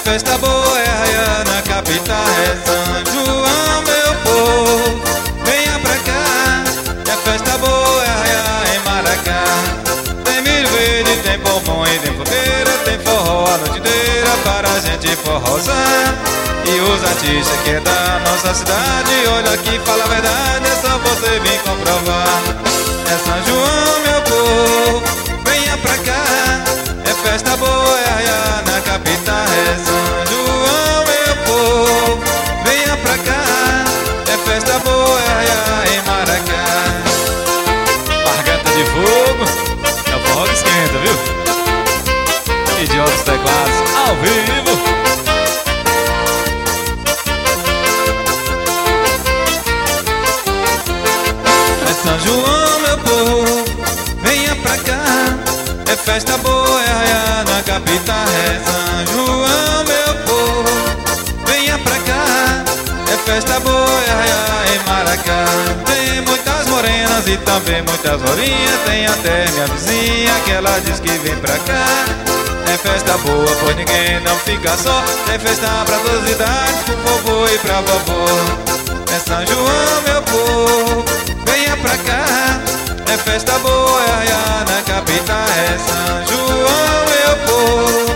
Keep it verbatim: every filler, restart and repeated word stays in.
festa boa, é arraiá na capital, é São João, meu povo, venha pra cá. É festa boa, é arraiá em Maracá. Tem milho verde, tem pompom e tem fogueira, tem forró a noite inteira para a gente forrosar. E os artistas que é da nossa cidade, olha aqui, fala a verdade, é só você vir comprovar. É São João, meu povo, venha pra cá. É festa boa, é arraiá na capital, é São João, meu povo, venha pra cá. É festa boa, é arraiá em Maracá. Garganta de fogo, é o forró que esquenta, viu? Idiotas Teclados, ao vivo. É São João, meu povo, venha pra cá. É festa boa, é arraiá na capital, é São João, meu povo, venha pra cá. É festa boa, é arraiá em Maracá. Tem muitas morenas e também muitas lourinhas. Tem até minha vizinha que ela diz que vem pra cá. É festa boa, pois ninguém não fica só. Tem festa pra todas as idades, pro vovô e pra vovó. É São João, meu povo, venha pra cá. É festa boa, é arraiá na capital, é São João, meu povo.